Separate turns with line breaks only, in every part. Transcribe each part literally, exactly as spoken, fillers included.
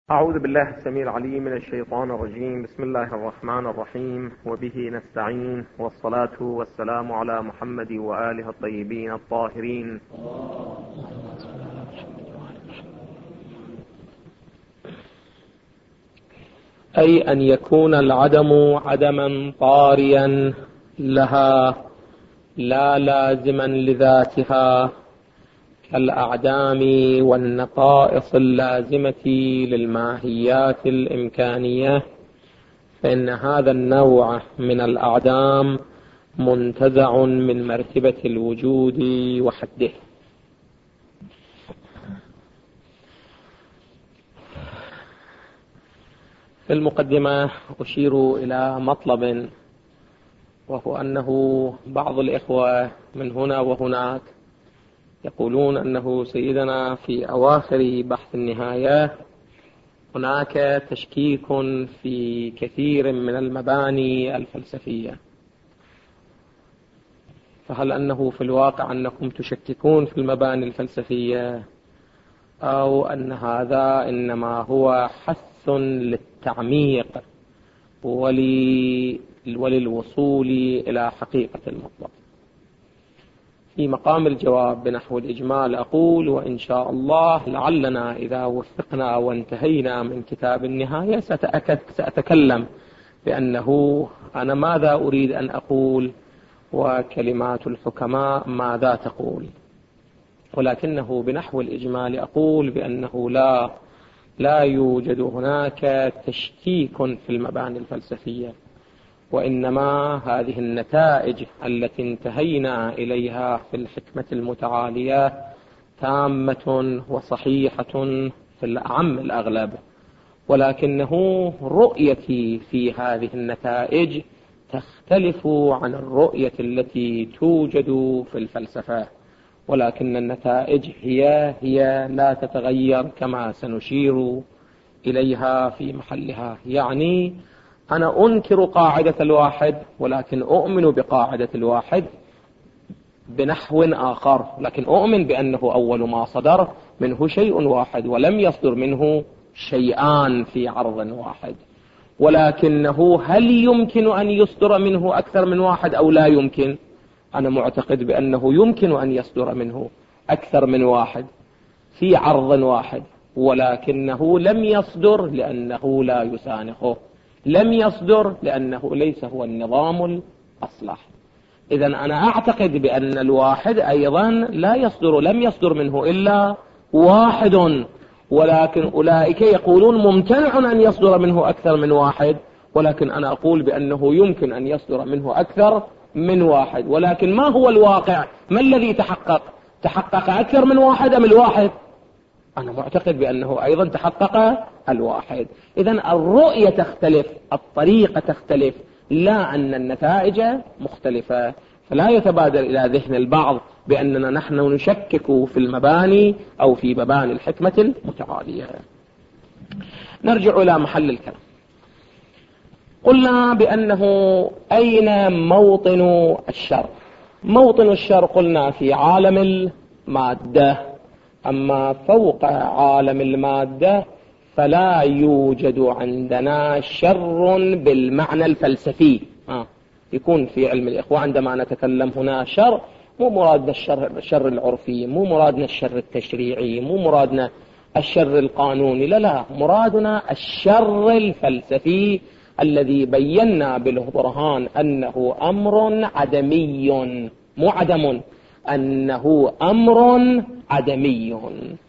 أعوذ بالله السميع العليم من الشيطان الرجيم. بسم الله الرحمن الرحيم، وبه نستعين، والصلاة والسلام على محمد وآله الطيبين الطاهرين. أي أن يكون العدم عدما طاريا لها لا لازما لذاتها كالأعدام والنقائص اللازمة للماهيات الإمكانية، فإن هذا النوع من الأعدام منتزع من مرتبة الوجود وحده. في المقدمة أشير إلى مطلب، وهو أنه بعض الإخوة من هنا وهناك يقولون أنه سيدنا في أواخر بحث النهاية هناك تشكيك في كثير من المباني الفلسفية، فهل أنه في الواقع أنكم تشككون في المباني الفلسفية، أو أن هذا إنما هو حث للتعميق وللوصول إلى حقيقة المطلب؟ في مقام الجواب بنحو الإجمال أقول: وإن شاء الله لعلنا إذا وفقنا وانتهينا من كتاب النهاية سأتكلم بأنه أنا ماذا أريد أن أقول وكلمات الحكماء ماذا تقول، ولكنه بنحو الإجمال أقول بأنه لا لا يوجد هناك تشكيك في المباني الفلسفية، وإنما هذه النتائج التي انتهينا إليها في الحكمة المتعالية تامة وصحيحة في الأعم الأغلب، ولكنه رؤيتي في هذه النتائج تختلف عن الرؤية التي توجد في الفلسفة، ولكن النتائج هي هي لا تتغير كما سنشير إليها في محلها. يعني أنا أنكر قاعدة الواحد ولكن أؤمن بقاعدة الواحد بنحو آخر، لكن أؤمن بأنه أول ما صدر منه شيء واحد ولم يصدر منه شيئان في عرض واحد، ولكنه هل يمكن أن يصدر منه أكثر من واحد أو لا يمكن؟ أنا معتقد بأنه يمكن أن يصدر منه أكثر من واحد في عرض واحد، ولكنه لم يصدر لأنه لا يسانخه، لم يصدر لأنه ليس هو النظام الأصلح. إذن أنا أعتقد بأن الواحد أيضا لا يصدر، لم يصدر منه إلا واحد، ولكن أولئك يقولون ممتنع أن يصدر منه أكثر من واحد، ولكن أنا أقول بأنه يمكن أن يصدر منه أكثر من واحد. ولكن ما هو الواقع؟ ما الذي تحقق؟ تحقق أكثر من واحد أم الواحد؟ أنا معتقد بأنه أيضا تحقق الواحد. إذن الرؤية تختلف، الطريقة تختلف، لا أن النتائج مختلفة. فلا يتبادر إلى ذهن البعض بأننا نحن نشكك في المباني أو في مباني الحكمة المتعالية. نرجع إلى محل الكلام. قلنا بأنه أين موطن الشر؟ موطن الشر قلنا في عالم المادة، أما فوق عالم المادة فلا يوجد عندنا شر بالمعنى الفلسفي. آه. يكون في علم الإخوة عندما نتكلم هنا شر مو مرادنا الشر, الشر العرفي، مو مرادنا الشر التشريعي، مو مرادنا الشر القانوني، لا لا، مرادنا الشر الفلسفي الذي بينا بالبرهان أنه أمر عدمي، مو عدم، أنه أمر عدمي.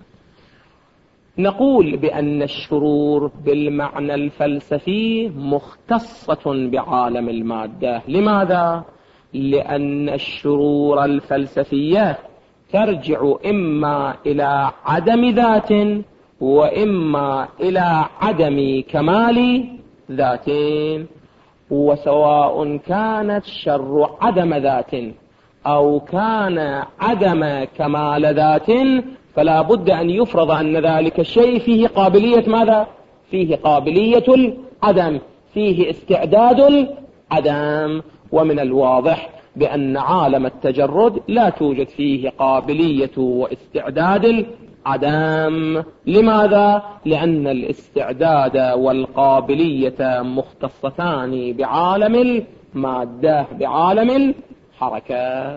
نقول بأن الشرور بالمعنى الفلسفي مختصة بعالم المادة. لماذا؟ لأن الشرور الفلسفية ترجع إما إلى عدم ذات وإما إلى عدم كمال ذات، وسواء كانت الشر عدم ذات أو كان عدم كمال ذات فلا بد أن يفرض أن ذلك الشيء فيه قابلية ماذا؟ فيه قابلية العدم، فيه استعداد العدم. ومن الواضح بأن عالم التجرد لا توجد فيه قابلية واستعداد عدم. لماذا؟ لأن الاستعداد والقابلية مختصتان بعالم المادة، بعالم الحركة.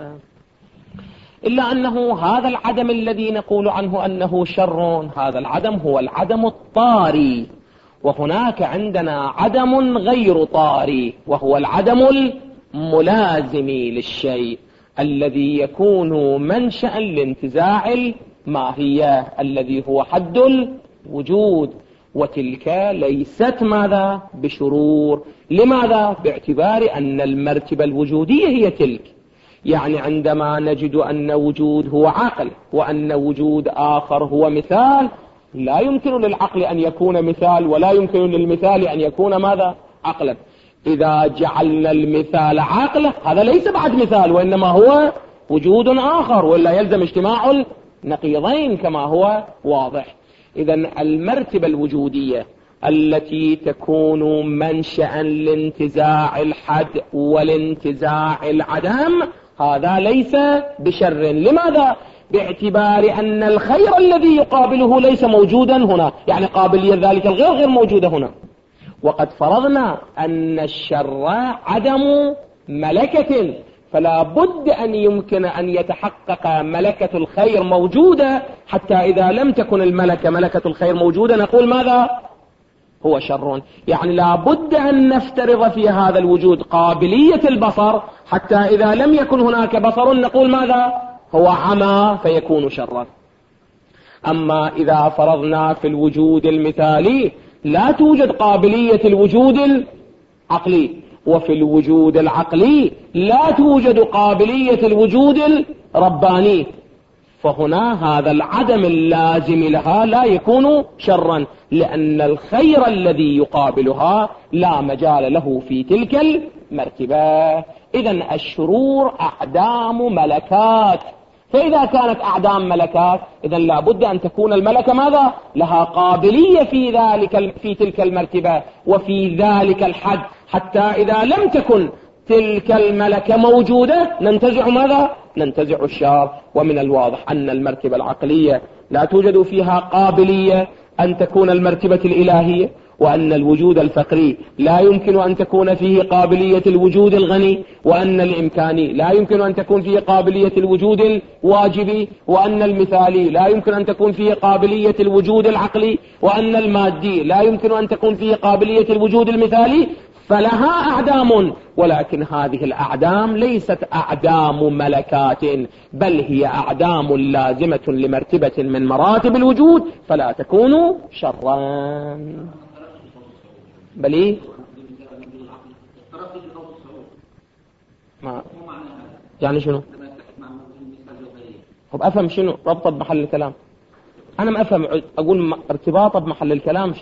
إلا أنه هذا العدم الذي نقول عنه أنه شر، هذا العدم هو العدم الطاري، وهناك عندنا عدم غير طاري وهو العدم الملازم للشيء الذي يكون منشأ لانتزاع الماهية الذي هو حد الوجود، وتلك ليست ماذا؟ بشرور. لماذا؟ باعتبار أن المرتبة الوجودية هي تلك. يعني عندما نجد أن وجود هو عقل وأن وجود آخر هو مثال، لا يمكن للعقل أن يكون مثال ولا يمكن للمثال أن يكون ماذا؟ عقلا. إذا جعلنا المثال عقل هذا ليس بعد مثال وإنما هو وجود آخر، ولا يلزم اجتماع النقيضين كما هو واضح. إذن المرتبة الوجودية التي تكون منشأ لانتزاع الحد والانتزاع العدم هذا ليس بشر. لماذا؟ باعتبار أن الخير الذي يقابله ليس موجودا هنا، يعني قابلية ذلك الغير غير موجودة هنا. وقد فرضنا أن الشر عدم ملكة، فلا بد أن يمكن أن يتحقق ملكة الخير موجودة، حتى إذا لم تكن الملكة ملكة الخير موجودة نقول ماذا؟ هو شر. يعني لا بد أن نفترض في هذا الوجود قابلية البصر، حتى إذا لم يكن هناك بصر نقول ماذا؟ هو عمى فيكون شرا. أما إذا فرضنا في الوجود المثالي لا توجد قابلية الوجود العقلي، وفي الوجود العقلي لا توجد قابلية الوجود الرباني، فهنا هذا العدم اللازم لها لا يكون شرا، لأن الخير الذي يقابلها لا مجال له في تلك المرتبة. إذن الشرور أعدام ملكات، فإذا كانت أعدام ملكات إذن لا بد أن تكون الملكة ماذا؟ لها قابلية في ذلك في تلك المرتبة وفي ذلك الحد، حتى إذا لم تكن تلك الملكة موجودة ننتزع ماذا؟ ننتزع الشر. ومن الواضح أن المرتبة العقلية لا توجد فيها قابلية أن تكون المرتبة الإلهية، وأن الوجود الفقري لا يمكن أن تكون فيه قابلية الوجود الغني، وأن الإمكاني لا يمكن أن تكون فيه قابلية الوجود الواجبي، وأن المثالي لا يمكن أن تكون فيه قابلية الوجود العقلي، وأن المادي لا يمكن أن تكون فيه قابلية الوجود المثالي. فلها أعدام، ولكن هذه الأعدام ليست أعدام ملكات، بل هي أعدام لازمة لمرتبة من مراتب الوجود، فلا تكون شرا. بل إيه؟ ما يعني شنو؟ طب أفهم شنو ربطه بمحل الكلام؟ أنا ما أفهم، أقول ارتباطه بمحل الكلام.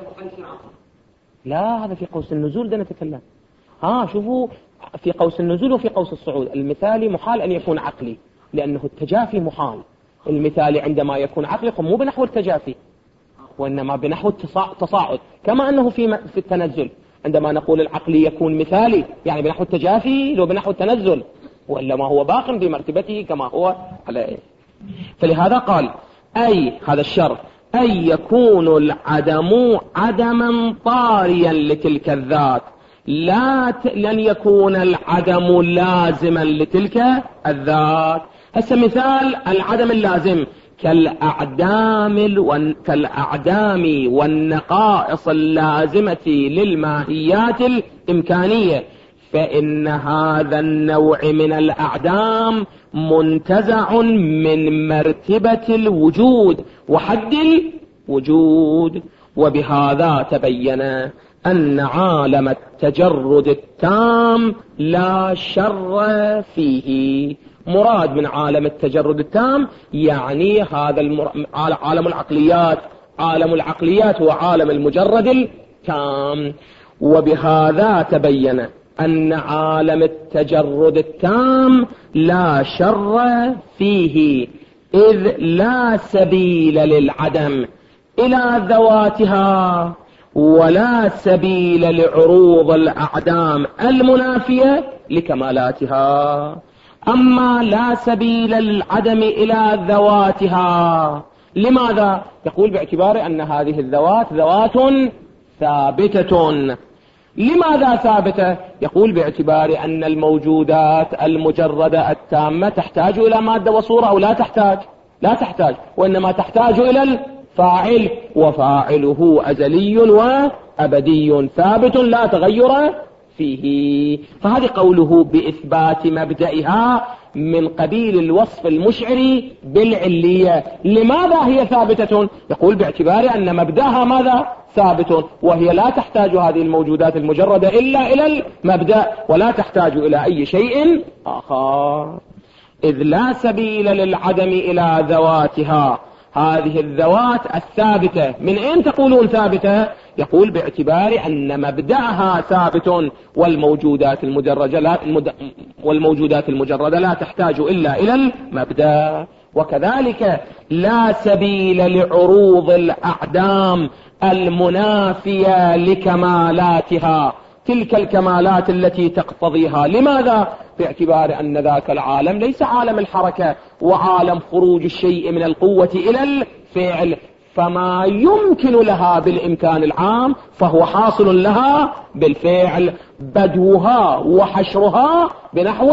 لا، هذا في قوس النزول ده نتكلم. ها شوفوا، في قوس النزول وفي قوس الصعود. المثالي محال أن يكون عقلي لأنه التجافي محال. المثالي عندما يكون عقلي مو بنحو التجافي وإنما بنحو التصاعد، كما أنه في في التنزل عندما نقول العقلي يكون مثالي يعني بنحو التجافي لو بنحو التنزل، وإلا ما هو باق بمرتبته كما هو عليه. فلهذا قال أي هذا الشر أي يكون العدم عدما طاريا لتلك الذات، لا ت... لن يكون العدم لازما لتلك الذات. هسه مثال العدم اللازم كالأعدام الون... كالأعدام والنقائص اللازمة للماهيات الإمكانية، فإن هذا النوع من الأعدام منتزع من مرتبة الوجود وحد الوجود. وبهذا تبين أن عالم التجرد التام لا شر فيه. مراد من عالم التجرد التام يعني هذا المر... عالم العقليات. عالم العقليات هو عالم المجرد التام. وبهذا تبين أن عالم التجرد التام لا شر فيه، إذ لا سبيل للعدم إلى ذواتها ولا سبيل لعروض الأعدام المنافية لكمالاتها. أما لا سبيل للعدم إلى ذواتها لماذا؟ يقول باعتبار أن هذه الذوات ذوات ثابتة. لماذا ثابتة؟ يقول باعتبار أن الموجودات المجردة التامة تحتاج إلى مادة وصورة أو لا تحتاج؟ لا تحتاج، وإنما تحتاج إلى الفاعل، وفاعله أزلي وأبدي ثابت لا تغير فيه. فهذه قوله بإثبات مبدئها من قبيل الوصف المشعري بالعلية. لماذا هي ثابتة؟ يقول باعتبار أن مبدأها ماذا؟ ثابت، وهي لا تحتاج هذه الموجودات المجردة إلا إلى المبدأ، ولا تحتاج إلى أي شيء آخر، إذ لا سبيل للعدم إلى ذواتها. هذه الذوات الثابتة من أين تقولون ثابتة؟ يقول باعتبار أن مبدأها ثابت، والموجودات المجردة لا, المد... والموجودات المجردة لا تحتاج إلا إلى المبدأ. وكذلك لا سبيل لعروض الأعدام المنافية لكمالاتها، تلك الكمالات التي تقتضيها. لماذا؟ باعتبار أن ذاك العالم ليس عالم الحركة وعالم خروج الشيء من القوة إلى الفعل، فما يمكن لها بالإمكان العام فهو حاصل لها بالفعل، بدوها وحشرها بنحو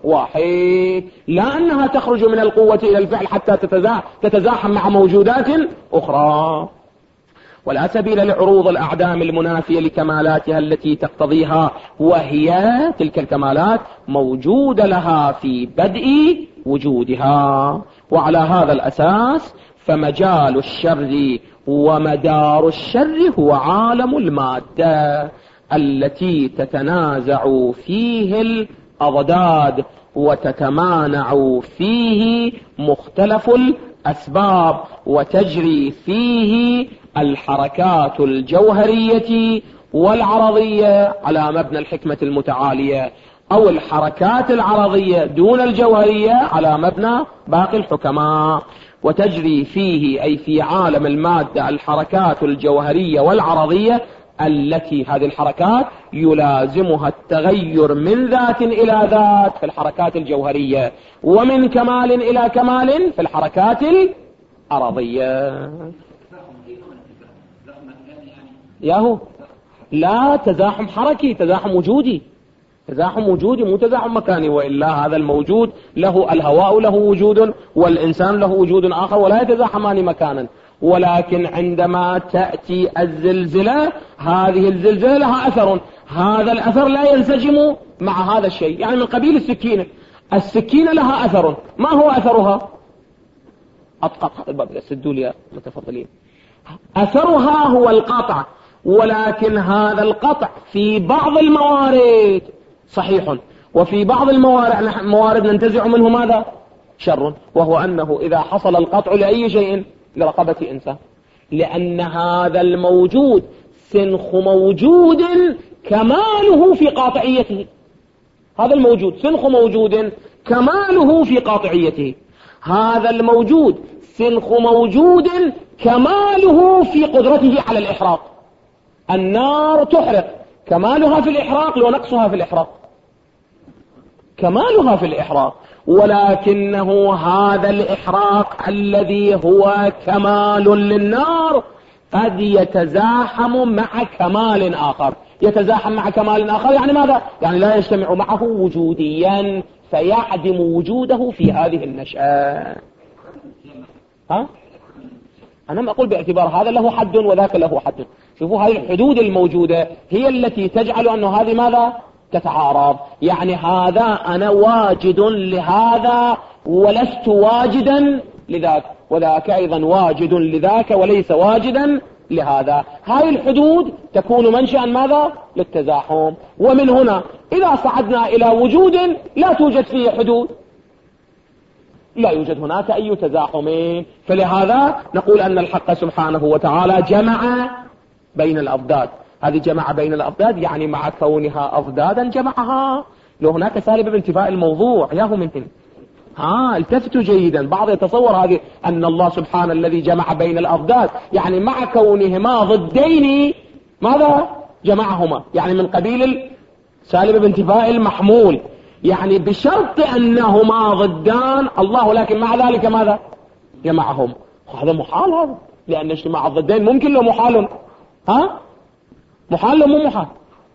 واحد، لا أنها تخرج من القوة إلى الفعل حتى تتزاحم مع موجودات أخرى. ولا سبيل لعروض الأعدام المنافية لكمالاتها التي تقتضيها، وهي تلك الكمالات موجودة لها في بدء وجودها. وعلى هذا الأساس فمجال الشر ومدار الشر هو عالم المادة التي تتنازع فيه الأضداد وتتمانع فيه مختلف الأسباب، وتجري فيه الحركات الجوهرية والعرضية على مبنى الحكمة المتعالية، أو الحركات العرضية دون الجوهرية على مبنى باقي الحكماء. وتجري فيه أي في عالم المادة الحركات الجوهرية والعرضية التي هذه الحركات يلازمها التغير من ذات إلى ذات في الحركات الجوهرية، ومن كمال إلى كمال في الحركات العرضية. ياهو لا تزاحم حركي، تزاحم وجودي، تزاحم وجودي مو تزاحم مكاني، وإلا هذا الموجود له الهواء له وجود والإنسان له وجود آخر ولا يتزاحمان مكانا. ولكن عندما تأتي الزلزلة، هذه الزلزلة لها أثر، هذا الأثر لا ينسجم مع هذا الشيء، يعني من قبيل السكينة. السكينة لها أثر، ما هو أثرها؟ أطقط الباب سدوا لي متفضلين. أثرها هو القطع، ولكن هذا القطع في بعض الموارد صحيح، وفي بعض الموارد موارد ننتزع منه ماذا؟ شر، وهو أنه إذا حصل القطع لأي شيء لرقبة إنسان، لأن هذا الموجود سنخ موجود كماله في قاطعيته، هذا الموجود سنخ موجود كماله في قاطعيته، هذا الموجود سنخ موجود كماله في قدرته على الإحراق. النار تحرق، كمالها في الإحراق ونقصها في الإحراق، كمالها في الإحراق، ولكنه هذا الإحراق الذي هو كمال للنار قد يتزاحم مع كمال آخر. يتزاحم مع كمال آخر يعني ماذا؟ يعني لا يجتمع معه وجوديا، فيعدم وجوده في هذه النشأة. ها؟ أنا ما أقول باعتبار هذا له حد وذاك له حد. شوفوا هذه الحدود الموجودة هي التي تجعل أن هذه ماذا؟ تتعارض. يعني هذا أنا واجد لهذا ولست واجدا لذاك، وذاك أيضا واجد لذاك وليس واجدا لهذا. هاي الحدود تكون منشأ ماذا؟ للتزاحم. ومن هنا إذا صعدنا إلى وجود لا توجد فيه حدود، لا يوجد هناك أي تزاحم، فلهذا نقول أن الحق سبحانه وتعالى جمع بين الأضداد. هذه جمع بين الأضداد يعني مع كونها أضدادا جمعها. لو هناك سالب بانتفاء الموضوع ياهو من هنا. ها التفتوا جيدا، بعض يتصور هذه أن الله سبحانه الذي جمع بين الأضداد يعني مع كونهما ضدين ماذا؟ جمعهما، يعني من قبيل سالب بانتفاء المحمول، يعني بشرط أنهما ضدان الله، لكن مع ذلك ماذا؟ جمعهم. هذا محال، هذا لأن اجتماع الضدين ممكن لو محال. ها محال لو مو محال؟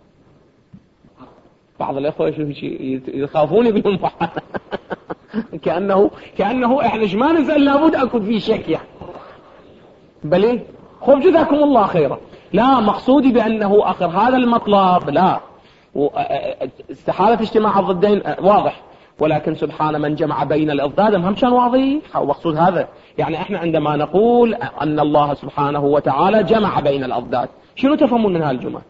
بعض الأخوة يخافون يقولون محال كأنه كأنه إحنا إيش ما نسأل لابد أكو في شك يعني. بل خب جزاكم الله خيرا. لا مقصودي بأنه آخر هذا المطلب لا استحالة اجتماع الضدين واضح، ولكن سبحان من جمع بين الأضداد هم كان واضح. ومقصود هذا يعني احنا عندما نقول أن الله سبحانه وتعالى جمع بين الأضداد شنو تفهمون من هالجملة؟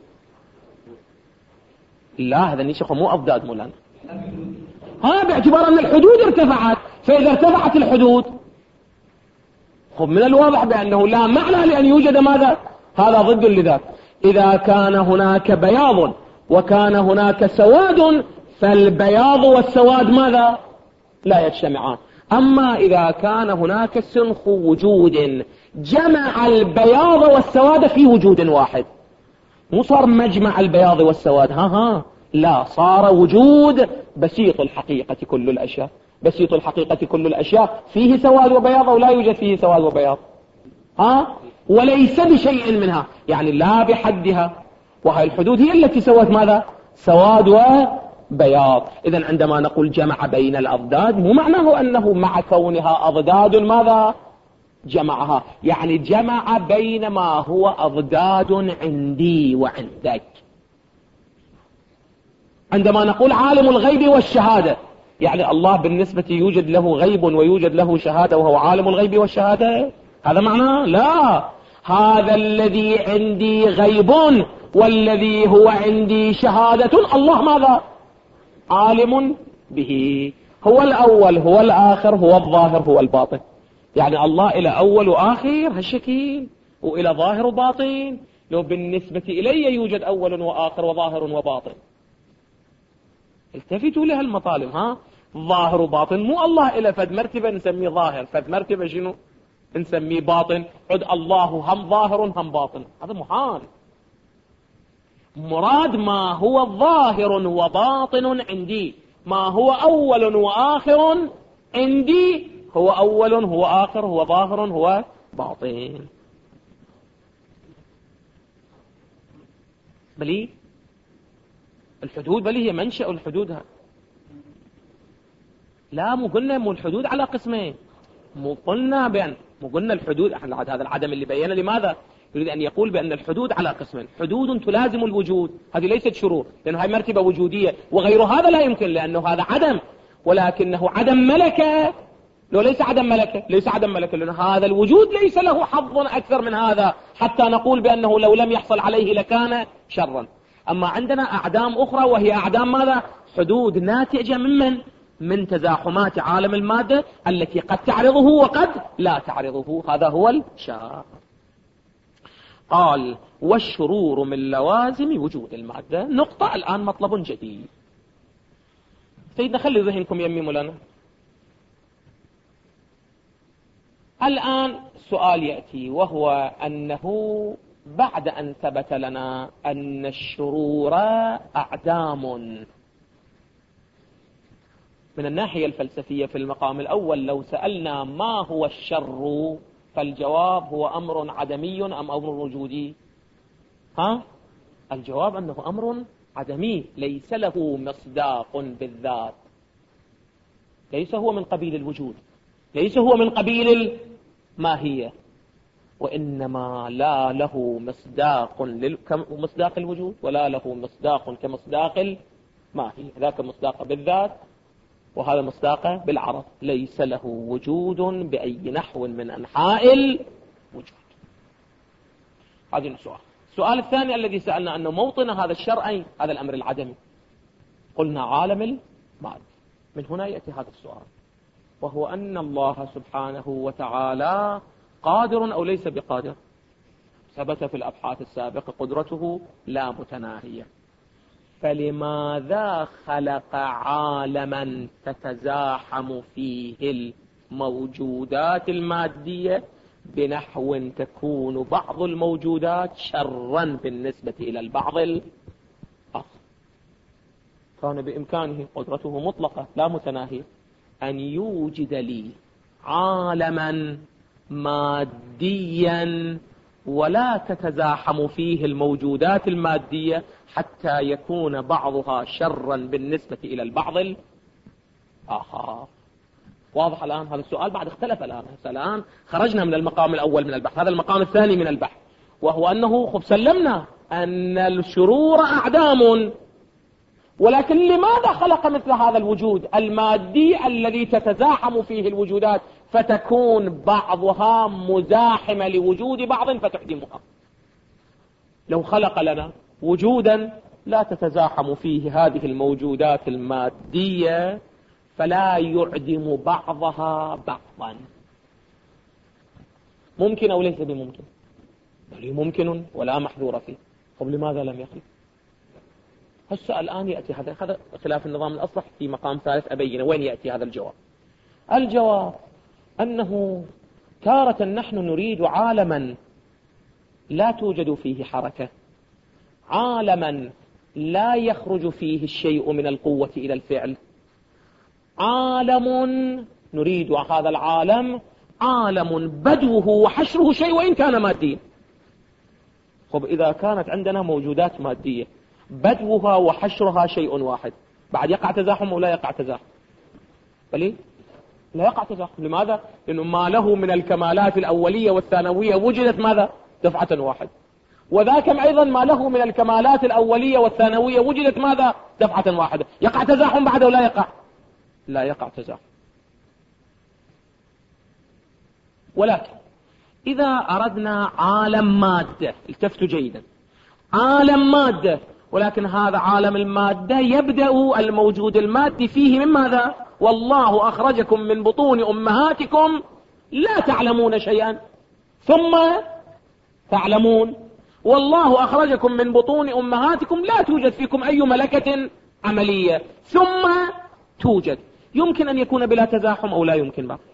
لا هذا نيشخ مو أضداد مولانا، ها باعتبار أن الحدود ارتفعت، فإذا ارتفعت الحدود خب من الواضح بأنه لا معنى لأن يوجد ماذا؟ هذا ضد لذاك. إذا كان هناك بياض وكان هناك سواد فالبياض والسواد ماذا؟ لا يجتمعان. أما إذا كان هناك سنخ وجود جمع البياض والسواد في وجود واحد، مو صار مجمع البياض والسواد، ها ها لا، صار وجود بسيط الحقيقة كل الأشياء. بسيط الحقيقة كل الأشياء فيه سواد وبياض ولا يوجد فيه سواد وبياض، ها وليس بشيء منها، يعني لا بحدها. وهي الحدود هي التي سوت ماذا؟ سواد وبياض. إذن عندما نقول جمع بين الأضداد مو معناه أنه مع كونها أضداد ماذا؟ جمعها، يعني جمع بين ما هو أضداد عندي وعندك. عندما نقول عالم الغيب والشهادة يعني الله بالنسبة يوجد له غيب ويوجد له شهادة وهو عالم الغيب والشهادة، هذا معناه؟ لا، هذا الذي عندي غيب والذي هو عندي شهادة الله ماذا؟ عالم به. هو الأول هو الآخر هو الظاهر هو الباطن، يعني الله إلى أول وآخر هالشكل وإلى ظاهر وباطن. لو بالنسبة إلي يوجد أول وآخر وظاهر وباطن، التفتوا لها المطالب. ها ظاهر وباطن، مو الله إلى فد مرتبة نسميه ظاهر، فد مرتبة شنو نسميه باطن. عد الله هم ظاهر هم باطن، هذا محال. مراد ما هو ظاهر وباطن عندي، ما هو أول وآخر عندي هو أول هو آخر هو ظاهر هو باطن. بلي الحدود بلي هي منشأ الحدود. ها لا مو قلنا مو الحدود على قسمين، مو قلنا بأن مو قلنا الحدود احنا هذا العدم اللي بينا لماذا يريد أن يقول بأن الحدود على قسمين. حدود تلازم الوجود، هذه ليست شروط لأنه هاي مرتبة وجودية، وغير هذا لا يمكن لأنه هذا عدم، ولكنه عدم ملكة. لو ليس عدم ملكة ليس عدم ملكة لأن هذا الوجود ليس له حظ أكثر من هذا حتى نقول بأنه لو لم يحصل عليه لكان شرا. أما عندنا أعدام أخرى وهي أعدام ماذا؟ حدود ناتجة ممن؟ من تزاحمات عالم المادة التي قد تعرضه وقد لا تعرضه. هذا هو الشرع. قال والشرور من لوازم وجود المادة. نقطة الآن مطلب جديد. سيدنا خلي ذهنكم يمي مولانا. الآن سؤال يأتي وهو أنه بعد أن ثبت لنا أن الشرور أعدام من الناحية الفلسفية في المقام الأول، لو سألنا ما هو الشر فالجواب هو أمر عدمي أم أمر وجودي؟ ها؟ الجواب أنه أمر عدمي ليس له مصداق بالذات، ليس هو من قبيل الوجود، ليس هو من قبيل الماهية، وإنما لا له مصداق كمصداق الوجود ولا له مصداق كمصداق الماهية. ذاك مصداق بالذات وهذا مصداقه بالعرض، ليس له وجود بأي نحو من أنحاء الوجود. هذا السؤال. السؤال الثاني الذي سألنا أنه موطن هذا الشر أين؟ هذا الأمر العدمي. قلنا عالم المادة. من هنا يأتي هذا السؤال، وهو أن الله سبحانه وتعالى قادر أو ليس بقادر؟ ثبت في الأبحاث السابقة قدرته لا متناهية، فلماذا خلق عالما تتزاحم فيه الموجودات المادية بنحو تكون بعض الموجودات شرا بالنسبة إلى البعض الآخر؟ كان بإمكانه، قدرته مطلقة لا متناهية، أن يوجد لي عالما ماديا ولا تتزاحم فيه الموجودات المادية حتى يكون بعضها شرا بالنسبة إلى البعض الآخر. واضح الآن هذا السؤال؟ بعد اختلف الآن. الآن خرجنا من المقام الأول من البحث، هذا المقام الثاني من البحث، وهو أنه خب سلمنا أن الشرور أعدام، ولكن لماذا خلق مثل هذا الوجود المادي الذي تتزاحم فيه الوجودات فتكون بعضها مزاحمة لوجود بعض فتحدمها؟ لو خلق لنا وجودا لا تتزاحم فيه هذه الموجودات المادية فلا يعدم بعضها بعضا. ممكن أو ليس بممكن؟ بل ممكن ولا محذور فيه. طب لماذا لم يخلق؟ هسه الآن يأتي هذا هذا خلاف النظام الأصلح في مقام ثالث أبينه. وين يأتي هذا الجواب؟ الجواب أنه تارة نحن نريد عالما لا توجد فيه حركة، عالما لا يخرج فيه الشيء من القوة إلى الفعل، عالم نريد هذا العالم عالم بدوه وحشره شيء وإن كان ماديا. طب إذا كانت عندنا موجودات مادية بدوها وحشرها شيء واحد، بعد يقع تزاحم ولا يقع تزاحم؟ بل لا يقع تزاحم. لماذا؟ لأنه ما له من الكمالات الأولية والثانوية وجدت ماذا؟ دفعة واحد. وذاك أيضا ما له من الكمالات الأولية والثانوية وجدت ماذا؟ دفعة واحدة. يقع تزاحم بعده ولا يقع؟ لا يقع تزاحم. ولكن إذا أردنا عالم مادة، التفتوا جيدا، عالم مادة، ولكن هذا عالم المادة يبدأ الموجود المادي فيه من ماذا؟ والله أخرجكم من بطون أمهاتكم لا تعلمون شيئا ثم تعلمون، والله أخرجكم من بطون أمهاتكم لا توجد فيكم أي ملكة عملية ثم توجد. يمكن أن يكون بلا تزاحم أو لا يمكن بقى.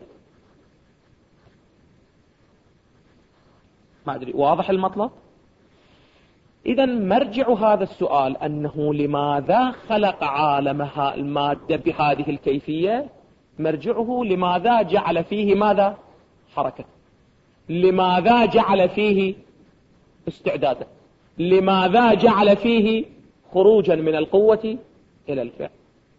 ما أدري واضح المطلب؟ إذا مرجع هذا السؤال أنه لماذا خلق عالمها المادة بهذه الكيفية؟ مرجعه لماذا جعل فيه ماذا؟ حركة. لماذا جعل فيه استعدادا؟ لماذا جعل فيه خروجا من القوة إلى الفعل؟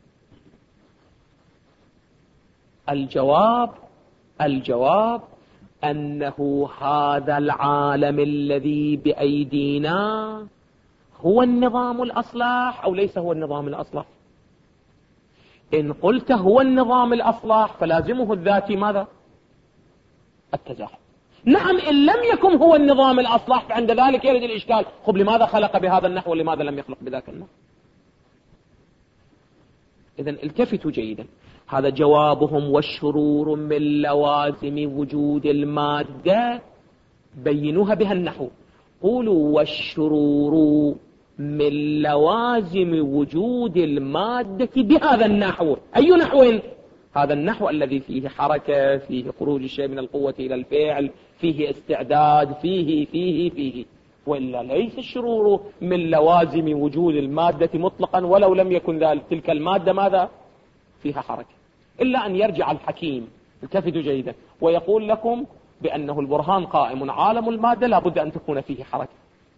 الجواب الجواب أنه هذا العالم الذي بأيدينا هو النظام الأصلح أو ليس هو النظام الأصلح؟ إن قلت هو النظام الأصلح فلازمه الذاتي ماذا؟ التزاحم. نعم إن لم يكن هو النظام الأصلح فعند ذلك يرد الإشكال. خب لماذا خلق بهذا النحو ولماذا لم يخلق بذاك النحو؟ إذن التفتوا جيدا، هذا جوابهم. والشرور من لوازم وجود المادة بينوها بها النحو. قولوا والشرور من لوازم وجود المادة بهذا النحو. أي نحو؟ هذا النحو الذي فيه حركة، فيه خروج الشيء من القوة إلى الفعل، فيه استعداد، فيه فيه فيه وإلا ليس الشرور من لوازم وجود المادة مطلقا ولو لم يكن ذلك تلك المادة ماذا؟ فيها حركة. إلا أن يرجع الحكيم، التفتوا جيدا، ويقول لكم بأنه البرهان قائم، عالم المادة لابد أن تكون فيه حركة.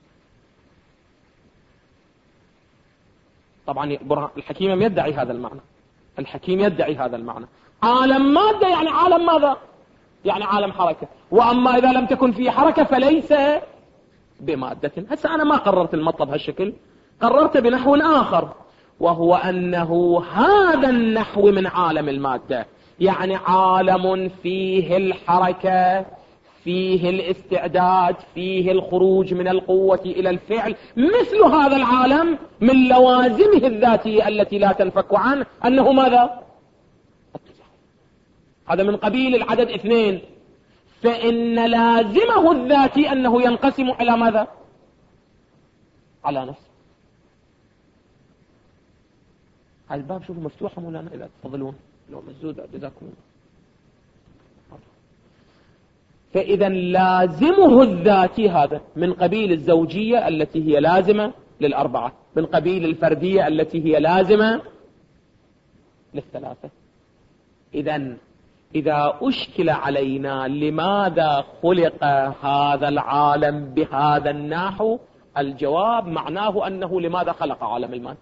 طبعا الحكيم يدعي هذا المعنى، الحكيم يدعي هذا المعنى. عالم مادة يعني عالم ماذا؟ يعني عالم حركة. وأما إذا لم تكن فيه حركة فليس بمادة. هسه أنا ما قررت المطلب هالشكل، قررت بنحو آخر، وهو أنه هذا النحو من عالم المادة، يعني عالم فيه الحركة، فيه الاستعداد، فيه الخروج من القوة إلى الفعل. مثل هذا العالم من لوازمه الذاتية التي لا تنفك عنه أنه ماذا؟ هذا من قبيل العدد اثنين. فإن لازمه الذاتي أنه ينقسم على ماذا؟ على نفسه. هذا الباب شوفوا مفتوح مولانا إذا تفضلون، لو مسدود جزاكم الله. فإذا لازمه الذاتي هذا من قبيل الزوجية التي هي لازمة للأربعة، من قبيل الفردية التي هي لازمة للثلاثة. إذا إذا أشكل علينا لماذا خلق هذا العالم بهذا النحو، الجواب معناه أنه لماذا خلق عالم المادة.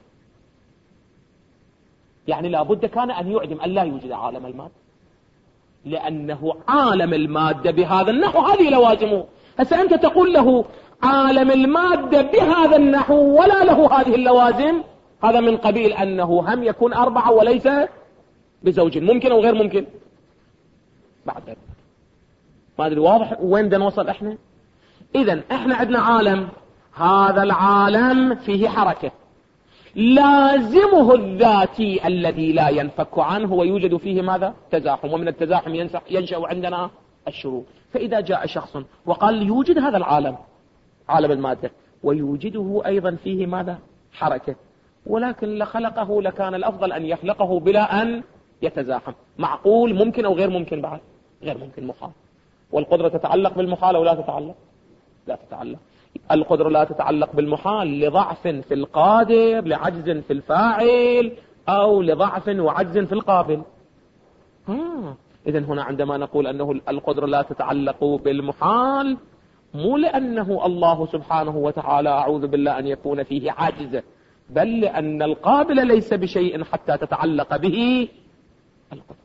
يعني لابد كان أن يعدم أن لا يوجد عالم المادة، لأنه عالم المادة بهذا النحو هذه لوازمه. هسه أنت تقول له عالم المادة بهذا النحو ولا له هذه اللوازم، هذا من قبيل أنه هم يكون أربعة وليس بزوج. ممكن أو غير ممكن؟ بعد ما أدري واضح وين بدنا نوصل إحنا. إذن إحنا عندنا عالم، هذا العالم فيه حركة، لازمه الذاتي الذي لا ينفك عنه ويوجد فيه ماذا؟ تزاحم، ومن التزاحم ينشأ عندنا الشرور. فإذا جاء شخص وقال يوجد هذا العالم عالم المادة ويوجده أيضا فيه ماذا؟ حركة، ولكن لخلقه لكان الأفضل أن يخلقه بلا أن يتزاحم. معقول؟ ممكن أو غير ممكن؟ بعد غير ممكن، محال. والقدرة تتعلق بالمحال أو لا تتعلق؟ لا تتعلق. القدرة لا تتعلق بالمحال لضعف في القادر، لعجز في الفاعل، أو لضعف وعجز في القابل. آه. إذن هنا عندما نقول أنه القدرة لا تتعلق بالمحال، مو لأنه الله سبحانه وتعالى أعوذ بالله أن يكون فيه عاجز، بل لأن القابل ليس بشيء حتى تتعلق به القدرة.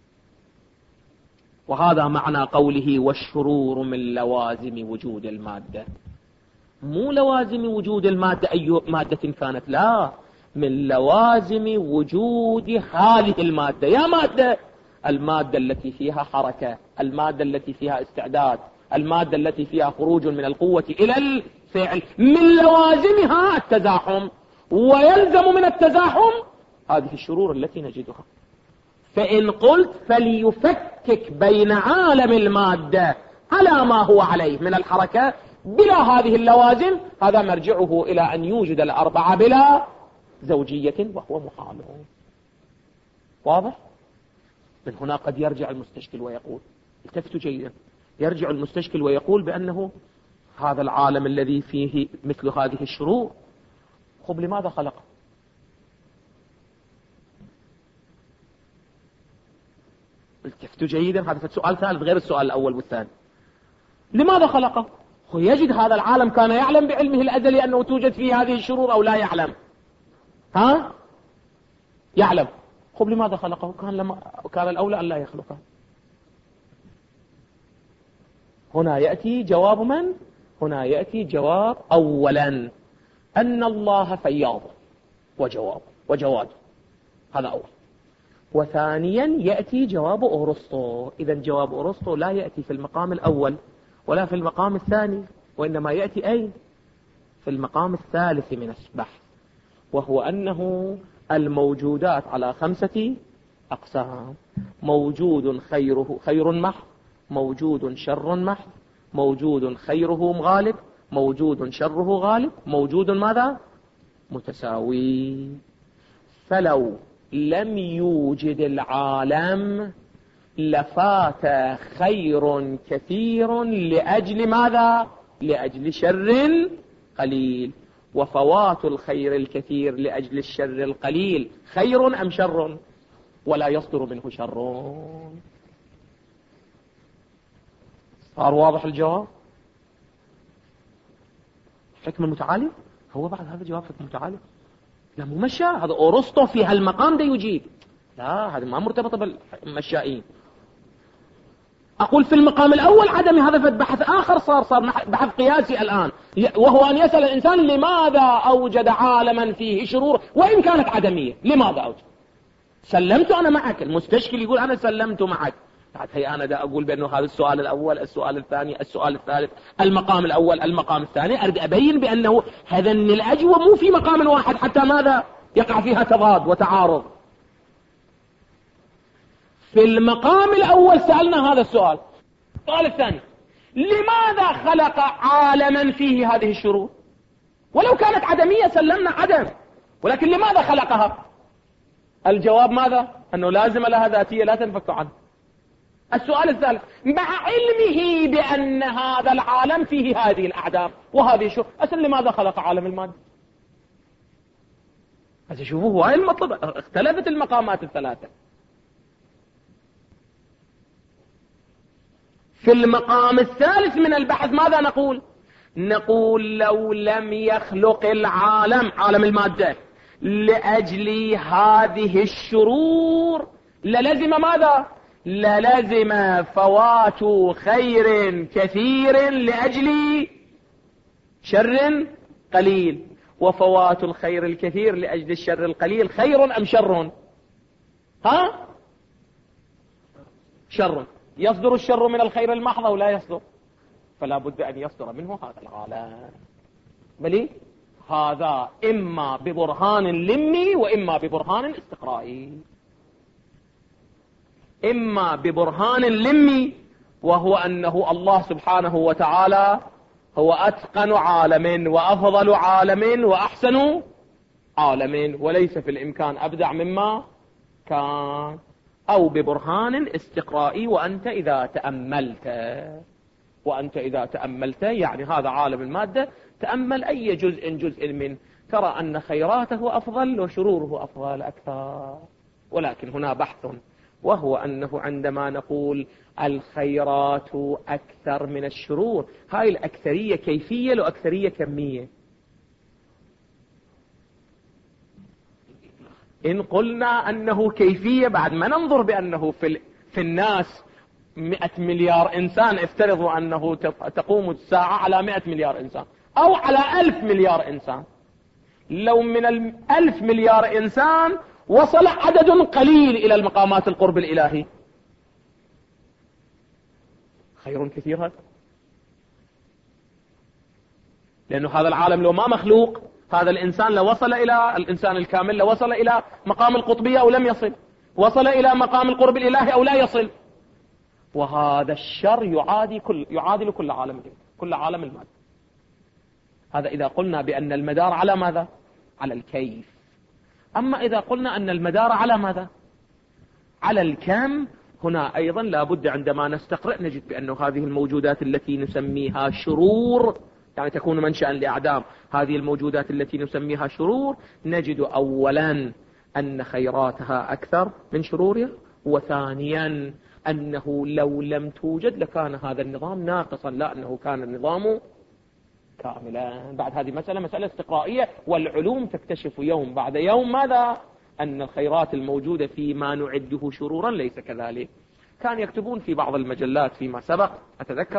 وهذا معنى قوله والشرور من لوازم وجود المادة. مو لوازم وجود المادة أي مادة كانت، لا، من لوازم وجود هذه المادة. يا مادة، المادة التي فيها حركة، المادة التي فيها استعداد، المادة التي فيها خروج من القوة إلى الفعل، من لوازمها التزاحم، ويلزم من التزاحم هذه الشرور التي نجدها. فإن قلت فليفكك بين عالم المادة على ما هو عليه من الحركة بلا هذه اللوازم، هذا مرجعه إلى أن يوجد الأربعة بلا زوجية، وهو محال. واضح؟ من هنا قد يرجع المستشكل ويقول، التفتوا جيدا، يرجع المستشكل ويقول بأنه هذا العالم الذي فيه مثل هذه الشرور، خب لماذا خلقه؟ التفتوا جيدا، هذا سؤال ثالث غير السؤال الأول والثاني. لماذا خلقه؟ هو يجد هذا العالم كان يعلم بعلمه الأزلي أنه توجد فيه هذه الشرور أو لا يعلم؟ ها؟ يعلم. خب لماذا خلقه؟ كان لما كان الأولى أن لا يخلقه. هنا يأتي جواب من؟ هنا يأتي جواب أولا أن الله فياض وجواب وجواد، هذا أول. وثانيا يأتي جواب أرسطو. إذا جواب أرسطو لا يأتي في المقام الأول ولا في المقام الثاني، وإنما يأتي أين؟ في المقام الثالث من البحث، وهو أنه الموجودات على خمسة أقسام: موجود خيره خير محض، موجود شر محض، موجود خيره غالب، موجود شره غالب، موجود ماذا؟ متساوي. فلو لم يوجد العالم لفات خير كثير لأجل ماذا؟ لأجل شر قليل. وفوات الخير الكثير لأجل الشر القليل خير أم شر؟ ولا يصدر منه شر. صار واضح الجواب؟ حكم متعالي؟ هو بعد هذا جواب حكم متعالي؟ لا، مو مشاء. هذا أرسطو في هالمقام ده يجيب، لا، هذا ما مرتبط بالمشائين. أقول في المقام الأول عدم هذا بحث آخر، صار صار بحث قياسي الآن، وهو أن يسأل الإنسان لماذا أوجد عالما فيه شرور وإن كانت عدمية؟ لماذا أوجد؟ سلمت أنا معك. المستشكل يقول أنا سلمت معك. هي أنا دا أقول بأنه هذا السؤال الأول، السؤال الثاني، السؤال الثالث، المقام الأول، المقام الثاني، أريد أبين بأنه هذا الأجوبة مو في مقام واحد حتى ماذا؟ يقع فيها تضاد وتعارض. في المقام الأول سألنا هذا السؤال. السؤال الثاني: لماذا خلق عالما فيه هذه الشرور؟ ولو كانت عدمية سلمنا عدم، ولكن لماذا خلقها؟ الجواب ماذا؟ أنه لازم لها ذاتية لا تنفك عنه. السؤال الثالث: مع علمه بأن هذا العالم فيه هذه الأعدام وهذه الشرور، أسأل لماذا خلق عالم المادة؟ هذا شوفوا هو المطلب. اختلفت المقامات الثلاثة. في المقام الثالث من البحث ماذا نقول؟ نقول لو لم يخلق العالم، عالم المادة، لأجل هذه الشرور للزم ماذا؟ للزم فوات خير كثير لأجل شر قليل، وفوات الخير الكثير لأجل الشر القليل خير أم شر؟ ها؟ شر. يصدر الشر من الخير المحض أو لا يصدر؟ فلا بد أن يصدر منه هذا العالم. بلي هذا إما ببرهان لمي وإما ببرهان استقرائي. إما ببرهان لمي وهو أنه الله سبحانه وتعالى هو أتقن عالم وأفضل عالم وأحسن عالم، وليس في الإمكان أبدع مما كان، أو ببرهان استقرائي. وأنت إذا تأملت وأنت إذا تأملت يعني هذا عالم المادة، تأمل أي جزء جزء منه، ترى أن خيراته أفضل وشروره أفضل أكثر. ولكن هنا بحث، وهو أنه عندما نقول الخيرات أكثر من الشرور، هاي الأكثرية كيفية لو أكثرية كمية؟ إن قلنا أنه كيفية بعد ما ننظر بأنه في, في الناس مئة مليار إنسان، افترضوا أنه تقوم الساعة على مئة مليار إنسان أو على ألف مليار إنسان. لو من الألف مليار إنسان وصل عدد قليل إلى المقامات القرب الإلهي، خير كثير هذا، لأنه هذا العالم لو ما مخلوق، هذا الإنسان لو وصل إلى الإنسان الكامل، لو وصل إلى مقام القطبية أو لم يصل، وصل إلى مقام القرب الإلهي أو لا يصل. وهذا الشر يعادي كل يعادل كل عالم كل عالم المادة. هذا إذا قلنا بأن المدار على ماذا؟ على الكيف. أما إذا قلنا أن المدار على ماذا؟ على الكم، هنا أيضا لابد عندما نستقرأ نجد بأن هذه الموجودات التي نسميها شرور، يعني تكون منشأ لأعدام، هذه الموجودات التي نسميها شرور، نجد أولا أن خيراتها أكثر من شرورها، وثانيا أنه لو لم توجد لكان هذا النظام ناقصا، لا أنه كان النظام كاملا. بعد هذه مسألة مسألة استقرائية، والعلوم تكتشف يوم بعد يوم ماذا؟ أن الخيرات الموجودة فيما نعده شرورا ليس كذلك. كان يكتبون في بعض المجلات فيما سبق، أتذكر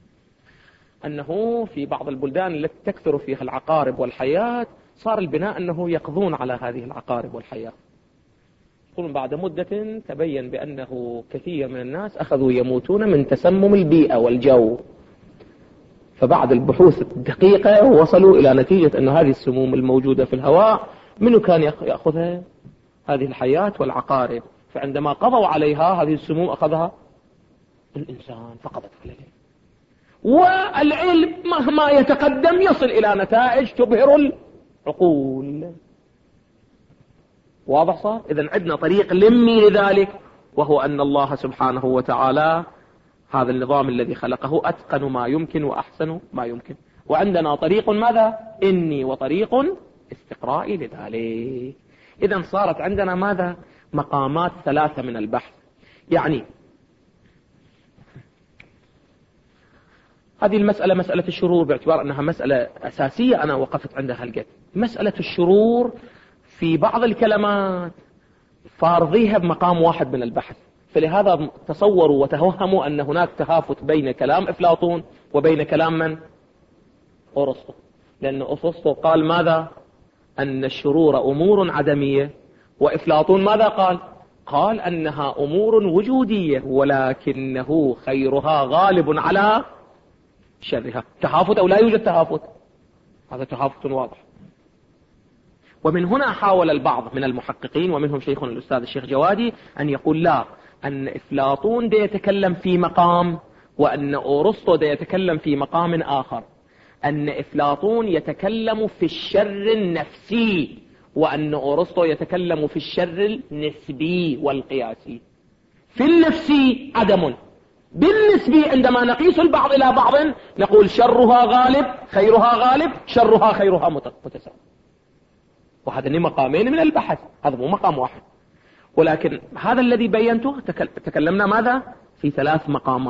أنه في بعض البلدان التي تكثر فيها العقارب والحيات صار البناء أنه يقضون على هذه العقارب والحيات. يقولون بعد مدة تبين بأنه كثير من الناس أخذوا يموتون من تسمم البيئة والجو، فبعد البحوث الدقيقة وصلوا إلى نتيجة أن هذه السموم الموجودة في الهواء منو كان يأخذها؟ هذه الحيات والعقارب. فعندما قضوا عليها هذه السموم أخذها الإنسان فقدت عليه. والعلم مهما يتقدم يصل إلى نتائج تبهر العقول. واضح صار؟ إذن عندنا طريق لمي لذلك، وهو أن الله سبحانه وتعالى هذا النظام الذي خلقه أتقن ما يمكن وأحسن ما يمكن، وعندنا طريق ماذا؟ إني وطريق استقرائي لذلك. إذن صارت عندنا ماذا؟ مقامات ثلاثة من البحث. يعني هذه المسألة مسألة الشرور باعتبار أنها مسألة أساسية أنا وقفت عندها القد. مسألة الشرور في بعض الكلمات فارضيها بمقام واحد من البحث، فلهذا تصوروا وتوهموا أن هناك تهافت بين كلام أفلاطون وبين كلام من؟ أرسطو. لأن أرسطو قال ماذا؟ أن الشرور أمور عدمية، وإفلاطون ماذا قال؟ قال أنها أمور وجودية ولكنه خيرها غالب على شرها. تهافت أو لا يوجد تهافت؟ هذا تهافت واضح. ومن هنا حاول البعض من المحققين ومنهم شيخنا الأستاذ الشيخ جوادي أن يقول لا، أن إفلاطون دا يتكلم في مقام وأن أرسطو دا يتكلم في مقام آخر. أن إفلاطون يتكلم في الشر النفسي وأن أرسطو يتكلم في الشر النسبي والقياسي. في النفسي عدم، بالنسبي عندما نقيس البعض إلى بعض نقول شرها غالب خيرها غالب، شرها خيرها متساوي. وهذا مقامين من البحث، هذا مو مقام واحد. ولكن هذا الذي بينته تكلمنا ماذا؟ في ثلاث مقامات.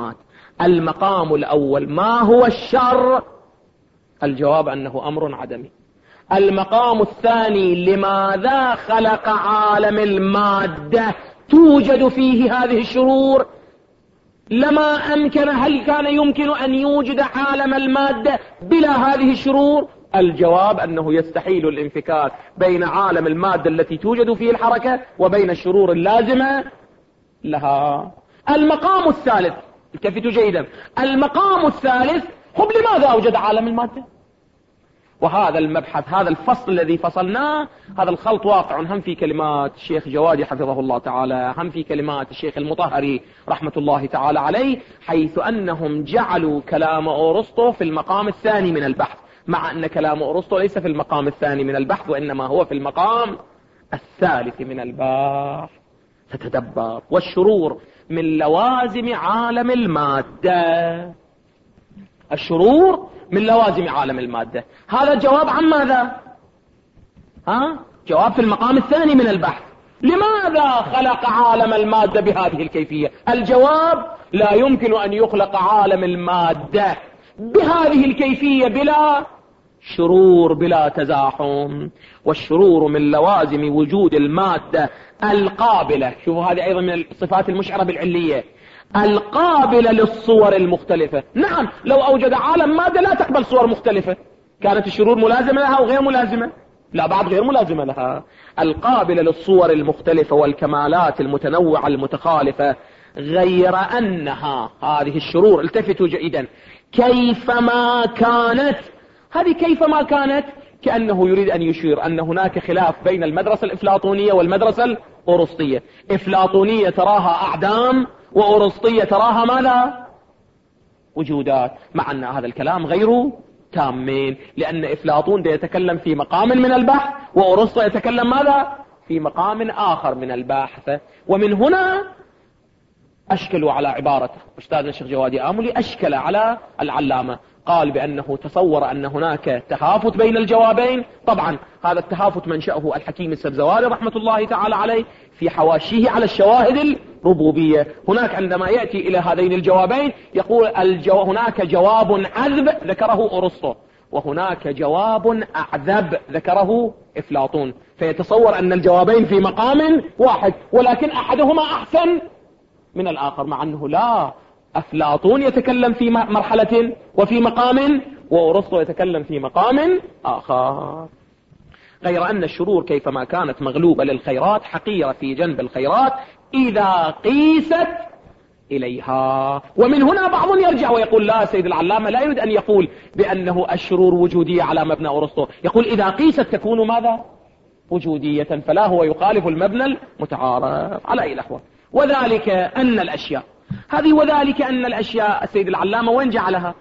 المقام الأول ما هو الشر؟ الجواب أنه أمر عدمي. المقام الثاني لماذا خلق عالم المادة توجد فيه هذه الشرور؟ لما أمكن، هل كان يمكن أن يوجد عالم المادة بلا هذه الشرور؟ الجواب أنه يستحيل الانفكاك بين عالم المادة التي توجد فيه الحركة وبين الشرور اللازمة لها. المقام الثالث، التفتوا جيدا، المقام الثالث، خب لماذا أوجد عالم المادة؟ وهذا المبحث، هذا الفصل الذي فصلناه، هذا الخلط واقع هم في كلمات الشيخ جوادي حفظه الله تعالى، هم في كلمات الشيخ المطهري رحمة الله تعالى عليه، حيث أنهم جعلوا كلام أورسطو في المقام الثاني من البحث، مع أن كلام أورسطو ليس في المقام الثاني من البحث، وإنما هو في المقام الثالث من البحث. فتدبر. والشرور من لوازم عالم المادة، الشرور من لوازم عالم المادة. هذا الجواب عن ماذا؟ ها؟ جواب في المقام الثاني من البحث. لماذا خلق عالم المادة بهذه الكيفية؟ الجواب: لا يمكن أن يخلق عالم المادة بهذه الكيفية بلا شرور، بلا تزاحم. والشرور من لوازم وجود المادة القابلة، شوفوا هذه أيضا من الصفات المشعرة بالعلية، القابلة للصور المختلفة. نعم، لو أوجد عالم مادة لا تقبل صور مختلفة، كانت الشرور ملازمة لها وغير ملازمة؟ لا، بعد غير ملازمة لها. القابلة للصور المختلفة والكمالات المتنوعة المتخالفة، غير أنها هذه الشرور، التفتوا جيدا، كيفما كانت. هذه كيفما كانت كأنه يريد أن يشير أن هناك خلاف بين المدرسة الإفلاطونية والمدرسة الأورسطية. إفلاطونية تراها أعدام، وأورسطية تراها ماذا؟ وجودات. مع أن هذا الكلام غير تامين، لأن إفلاطون يتكلم في مقام من البحث، وأورسطو يتكلم ماذا؟ في مقام آخر من البحث. ومن هنا أشكلوا على عبارته. أستاذنا الشيخ جوادي آملي أشكل على العلامة، قال بأنه تصور أن هناك تهافت بين الجوابين. طبعا هذا التهافت منشأه الحكيم السبزواري رحمة الله تعالى عليه في حواشيه على الشواهد الربوبية. هناك عندما يأتي إلى هذين الجوابين يقول الجو... هناك جواب عذب ذكره أورسطو، وهناك جواب أعذب ذكره إفلاطون، فيتصور أن الجوابين في مقام واحد، ولكن أحدهما أحسن من الآخر، مع أنه لا، أفلاطون يتكلم في مرحلة وفي مقام، وأورسطو يتكلم في مقام آخر. غير أن الشرور كيفما كانت مغلوبة للخيرات حقيرة في جنب الخيرات إذا قيست إليها. ومن هنا بعض يرجع ويقول لا، سيد العلامة لا يريد أن يقول بأنه الشرور وجودية على مبنى أورسطو، يقول إذا قيست تكون ماذا؟ وجودية، فلا هو يخالف المبنى المتعارف على أي الأحوال. وذلك أن الأشياء هذه، وذلك أن الأشياء السيد العلامة وين جعلها؟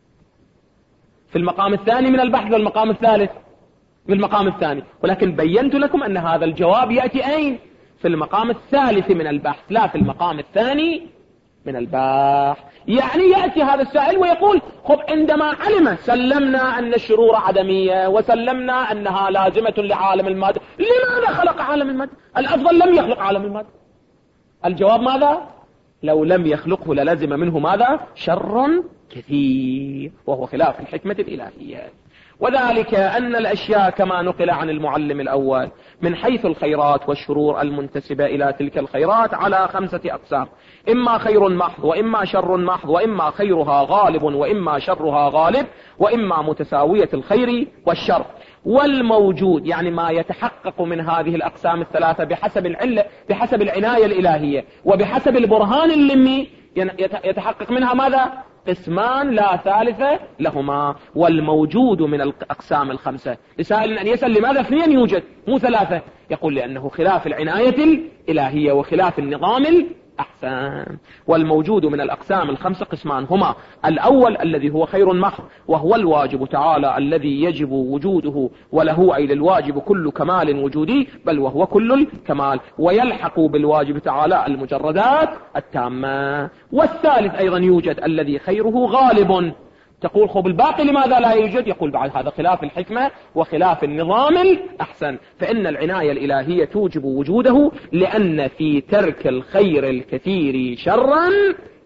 في المقام الثاني من البحث والمقام الثالث؟ في المقام الثاني، ولكن بينت لكم أن هذا الجواب يأتي أين؟ في المقام الثالث من البحث، لا في المقام الثاني من البحث. يعني يأتي هذا السائل ويقول خب عندما علم سلمنا أن الشرور عدمية وسلمنا أنها لازمة لعالم المادة، لماذا خلق عالم المادة؟ الأفضل لم يخلق عالم المادة. الجواب ماذا؟ لو لم يخلقه للزم منه ماذا؟ شر كثير، وهو خلاف الحكمة الإلهية. وذلك أن الأشياء كما نقل عن المعلم الأول من حيث الخيرات والشرور المنتسبة إلى تلك الخيرات على خمسة أقسام: إما خير محض، وإما شر محض، وإما خيرها غالب، وإما شرها غالب، وإما متساوية الخير والشر. والموجود يعني ما يتحقق من هذه الأقسام الثلاثة بحسب العلة، بحسب العناية الإلهية وبحسب البرهان اللمي يتحقق منها ماذا؟ قسمان لا ثالث لهما. والموجود من الأقسام الخمسة، لسائل أن يسأل لماذا اثنين يوجد مو ثلاثة؟ يقول لأنه خلاف العناية الإلهية وخلاف النظام الأحسن. والموجود من الأقسام الخمسة قسمان هما: الأول الذي هو خير محض، وهو الواجب تعالى الذي يجب وجوده، وله أي للواجب كل كمال وجودي، بل وهو كل الكمال، ويلحق بالواجب تعالى المجردات التامة. والثالث أيضا يوجد الذي خيره غالب. تقول خب الباقي لماذا لا يوجد؟ يقول بعد هذا خلاف الحكمة وخلاف النظام الأحسن، فإن العناية الإلهية توجب وجوده، لأن في ترك الخير الكثير شرا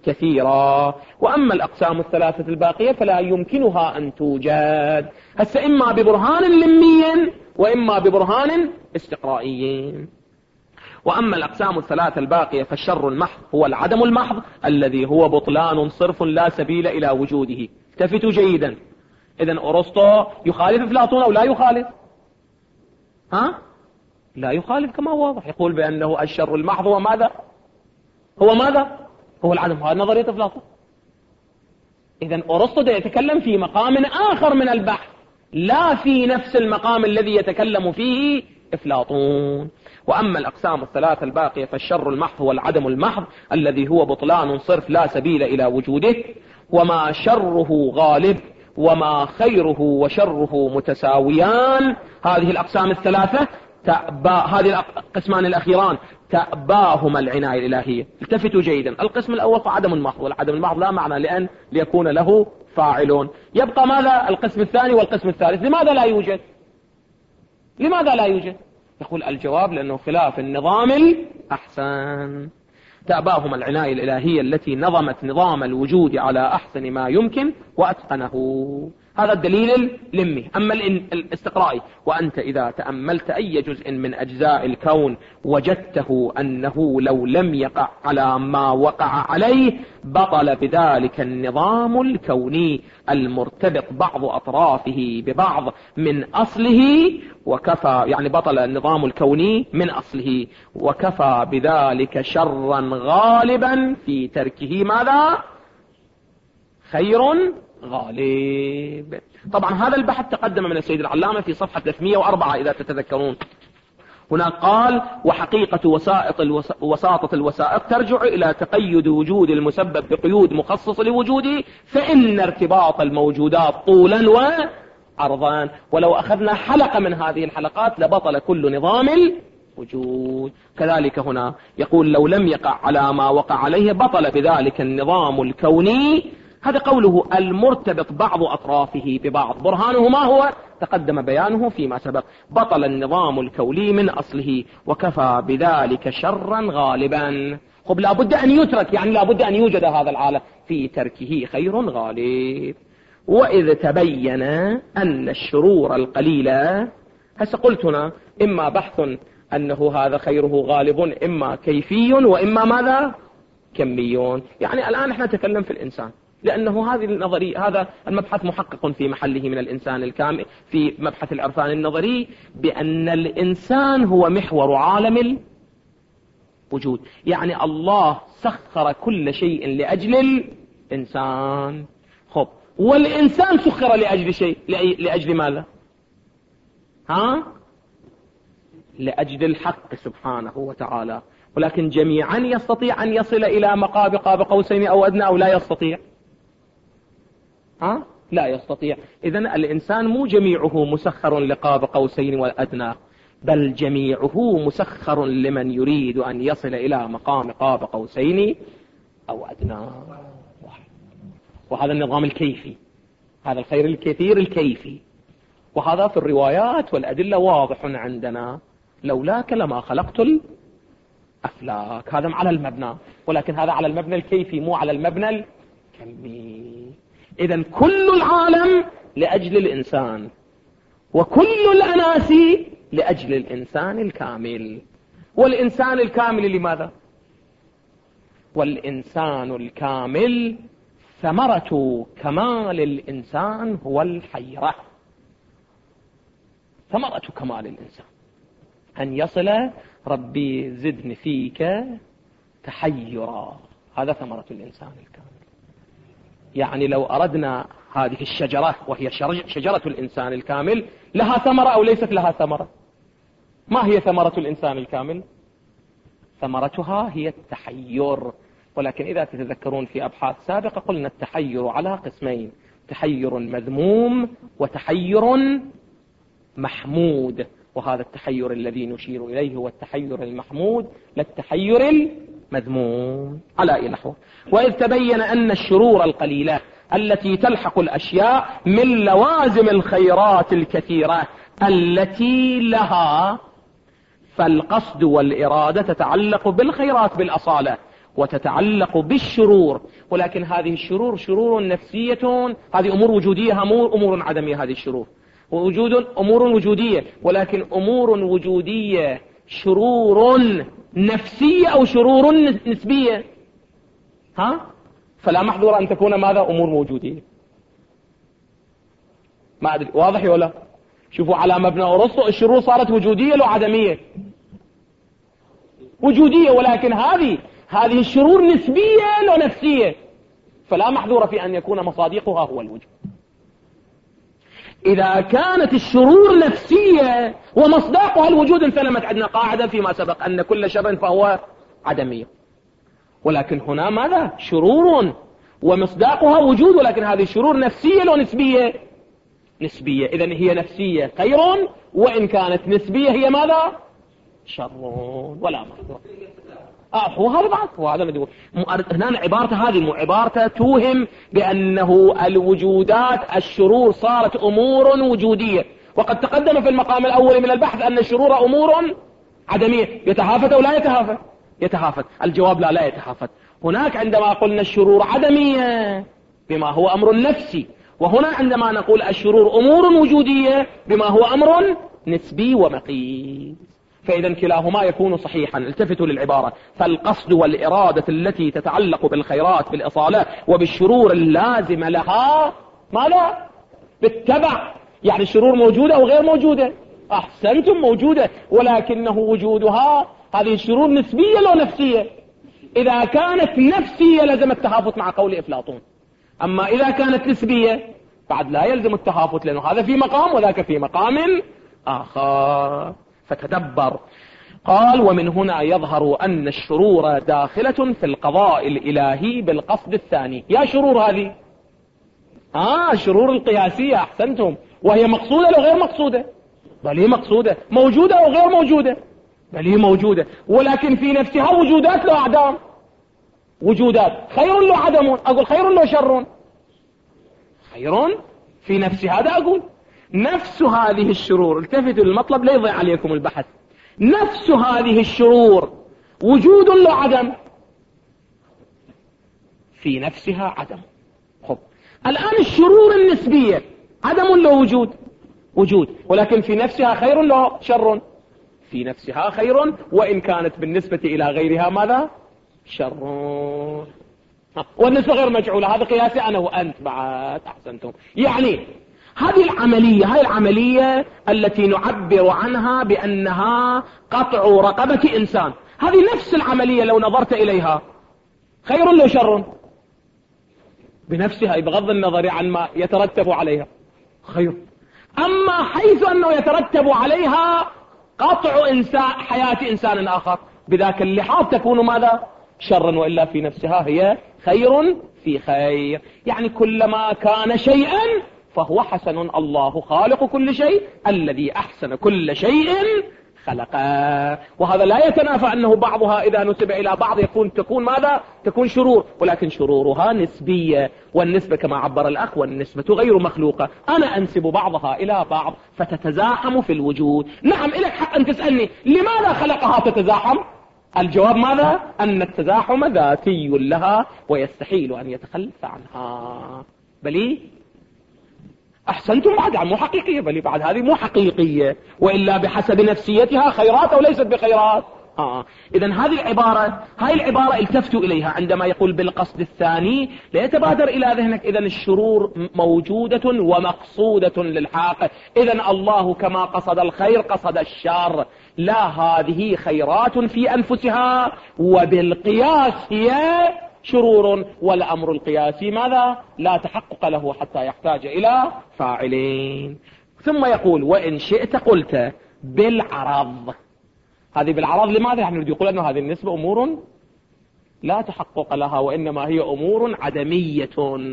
كثيرة. وأما الأقسام الثلاثة الباقية فلا يمكنها أن توجد، هسه إما ببرهان لمي وإما ببرهان استقرائي. وأما الأقسام الثلاثة الباقية فالشر المحض هو العدم المحض الذي هو بطلان صرف لا سبيل إلى وجوده. التفتوا جيدا، إذن أرسطو يخالف أفلاطون أو لا يخالف؟ ها؟ لا يخالف كما هو واضح، يقول بأنه الشر المحض هو ماذا؟ هو ماذا؟ هو العدم. هذه نظرية أفلاطون. إذن أرسطو يتكلم في مقام آخر من البحث، لا في نفس المقام الذي يتكلم فيه أفلاطون. وأما الأقسام الثلاثة الباقية فالشر المحض هو العدم المحض الذي هو بطلان صرف لا سبيل إلى وجوده، وما شره غالب وما خيره وشره متساويان. هذه الأقسام الثلاثة تأبى، هذه القسمان الأخيران تأباهما العناية الإلهية. التفتوا جيدا، القسم الأول عدم المحض، والعدم المحض لا معنى لأن ليكون له فاعلون. يبقى ماذا؟ القسم الثاني والقسم الثالث. لماذا لا يوجد؟ لماذا لا يوجد؟ يقول الجواب لأنه خلاف النظام الأحسن. تأباهما العناية الإلهية التي نظمت نظام الوجود على أحسن ما يمكن وأتقنه. هذا الدليل اللمي. أما الاستقرائي، وأنت إذا تأملت أي جزء من أجزاء الكون وجدته أنه لو لم يقع على ما وقع عليه بطل بذلك النظام الكوني المرتبط بعض أطرافه ببعض من أصله، وكفى يعني بطل النظام الكوني من أصله، وكفى بذلك شرا غالبا في تركه ماذا؟ خير غالب. طبعا هذا البحث تقدم من السيد العلامة في صفحة ثلاثمئة وأربعة إذا تتذكرون. هناك قال: وحقيقة وسائط الوس... وساطة الوسائط ترجع إلى تقيد وجود المسبب بقيود مخصصة لوجوده، فإن ارتباط الموجودات طولا وعرضا، ولو أخذنا حلقة من هذه الحلقات لبطل كل نظام الوجود. كذلك هنا يقول: لو لم يقع على ما وقع عليه بطل بذلك النظام الكوني. هذا قوله المرتبط بعض أطرافه ببعض، برهانه ما هو؟ تقدم بيانه فيما سبق. بطل النظام الكوني من أصله وكفى بذلك شرا غالبا. خب لابد أن يترك، يعني لابد أن يوجد هذا العالم، في تركه خير غالب. وإذ تبين أن الشرور القليلة، هسه قلت هنا إما بحث أنه هذا خيره غالب، إما كيفي، وإما ماذا؟ كميون. يعني الآن احنا نتكلم في الإنسان، لأنه هذه النظرية، هذا المبحث محقق في محله من الإنسان الكامل في مبحث العرفان النظري، بأن الإنسان هو محور عالم الوجود. يعني الله سخر كل شيء لأجل الإنسان. خب، والإنسان سخر لأجل شيء، لأجل ماذا؟ ها؟ لأجل الحق سبحانه وتعالى. ولكن جميعا يستطيع أن يصل إلى مقاب قاب قوسين أو أدنى، أو لا يستطيع؟ ها؟ لا يستطيع. إذن الإنسان مو جميعه مسخر لقاب قوسين وأدنى، بل جميعه مسخر لمن يريد أن يصل إلى مقام قاب قوسين أو أدنى. وهذا النظام الكيفي، هذا الخير الكثير الكيفي، وهذا في الروايات والأدلة واضح عندنا. لولاك لما خلقت الأفلاك. هذا على المبنى، ولكن هذا على المبنى الكيفي مو على المبنى الكمي. إذن كل العالم لأجل الإنسان، وكل الأناس لأجل الإنسان الكامل. والإنسان الكامل لماذا؟ والإنسان الكامل ثمرة كمال الإنسان هو الحيرة. ثمرة كمال الإنسان أن يصل ربي زدني فيك تحيرا. هذا ثمرة الإنسان الكامل. يعني لو أردنا هذه الشجرة وهي شجرة الإنسان الكامل لها ثمرة أو ليست لها ثمرة؟ ما هي ثمرة الإنسان الكامل؟ ثمرتها هي التحير. ولكن إذا تتذكرون في أبحاث سابقة قلنا التحير على قسمين: تحير مذموم وتحير محمود. وهذا التحير الذي نشير إليه هو التحير المحمود، لا التحير المذموم. على أي نحو. وإذ تبين أن الشرور القليلة التي تلحق الأشياء من لوازم الخيرات الكثيرة التي لها، فالقصد والإرادة تتعلق بالخيرات بالأصالة، وتتعلق بالشرور، ولكن هذه الشرور شرور نفسية، هذه أمور وجودية، أمور, أمور عدمية. هذه الشرور ووجود أمور وجودية، ولكن أمور وجودية شرور نفسية أو شرور نسبية، ها؟ فلا محظور أن تكون ماذا؟ أمور موجودية. ما أدري واضح ولا؟ شوفوا على مبنى أرسطو الشرور صارت وجودية لو عدمية؟ وجودية، ولكن هذه هذه الشرور نسبية لو نفسية، فلا محظور في أن يكون مصادقها هو الوجود. إذا كانت الشرور نفسية ومصداقها الوجود انسلمت عندنا قاعدة فيما سبق أن كل شر فهو عدمية، ولكن هنا ماذا؟ شرور ومصداقها وجود، ولكن هذه الشرور نفسية لو نسبية؟ نسبية. إذن هي نفسية خير، وإن كانت نسبية هي ماذا؟ شر ولا محظور. آه هو هذا بعد هو هذا اللي هنا عبارته، هذه مو عبارته توهم بأنه الوجودات الشرور صارت أمور وجودية، وقد تقدم في المقام الأول من البحث أن الشرور أمور عدمية. يتهافت أو لا يتهافت؟ يتهافت. الجواب لا لا يتهافت. هناك عندما قلنا الشرور عدمية بما هو أمر نفسي، وهنا عندما نقول الشرور أمور وجودية بما هو أمر نسبي ومقيس، فإذا كلاهما يكون صحيحا. التفتوا للعبارة، فالقصد والإرادة التي تتعلق بالخيرات بالإصالة وبالشرور اللازمة لها ماذا؟ بالتبع. يعني الشرور موجودة أو غير موجودة؟ أحسنتم، موجودة، ولكنه وجودها هذه الشرور نسبية لو نفسية؟ إذا كانت نفسية لازم التهافت مع قول أفلاطون، أما إذا كانت نسبية بعد لا يلزم التهافت، لأنه هذا في مقام وذاك في مقام آخر. فتدبر. قال: ومن هنا يظهر أن الشرور داخلة في القضاء الإلهي بالقصد الثاني. يا شرور هذه آه الشرور القياسية، أحسنتم، وهي مقصودة لو غير مقصودة؟ بل هي مقصودة. موجودة أو غير موجودة؟ بل هي موجودة، ولكن في نفسها وجودات لو أعدام، وجودات خير لو عدم. أقول خير لو شر؟ خير في نفس هذا. أقول نفس هذه الشرور، التفتوا للمطلب لا يضيع عليكم البحث، نفس هذه الشرور وجود لو عدم؟ في نفسها عدم. خب الآن الشرور النسبية عدم لو وجود؟ وجود، ولكن في نفسها خير لو شر؟ في نفسها خير، وإن كانت بالنسبة إلى غيرها ماذا؟ شر. والنسبة غير مجعولة، هذا قياسي أنا وأنت بعد. أحسنتم. يعني هذه العملية هذه العملية التي نعبر عنها بأنها قطع رقبة إنسان، هذه نفس العملية لو نظرت إليها خير لو شر؟ بنفسها بغض النظر عن ما يترتب عليها خير. أما حيث أنه يترتب عليها قطع إنسان حياة إنسان آخر، بذاك اللحاظ تكون ماذا؟ شرا، وإلا في نفسها هي خير في خير. يعني كلما كان شيئا فهو حسن. الله خالق كل شيء، الذي أحسن كل شيء خلقه. وهذا لا يتنافى أنه بعضها إذا نسب إلى بعض يكون تكون ماذا؟ تكون شرور، ولكن شرورها نسبية، والنسبة كما عبر الأخ والنسبة غير مخلوقة. أنا أنسب بعضها إلى بعض فتتزاحم في الوجود. نعم إليك حق أن تسألني لماذا خلقها تتزاحم؟ الجواب ماذا؟ أن التزاحم ذاتي لها ويستحيل أن يتخلف عنها. بلي أحسنتم، بعد مو حقيقية، بل بعد هذه مو حقيقية، وإلا بحسب نفسيتها خيرات أو ليست بخيرات. آه. إذن هذه العبارة هاي العبارة التفتوا إليها عندما يقول بالقصد الثاني، لا يتبادر إلى ذهنك إذن الشرور موجودة ومقصودة للحق. إذن الله كما قصد الخير قصد الشر، لا هذه خيرات في أنفسها وبالقياس هي شرور، والأمر القياسي ماذا؟ لا تحقق له حتى يحتاج إلى فاعلين. ثم يقول: وإن شئت قلت بالعرض. هذه بالعرض لماذا؟ يعني يقول أنه هذه النسبة أمور لا تحقق لها، وإنما هي أمور عدمية.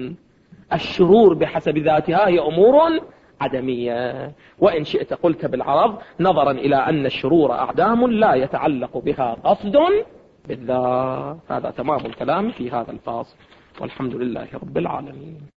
الشرور بحسب ذاتها هي أمور عدمية. وإن شئت قلت بالعرض، نظرا إلى أن الشرور أعدام لا يتعلق بها قصد بالذات. هذا تمام الكلام في هذا الفاصل، والحمد لله رب العالمين.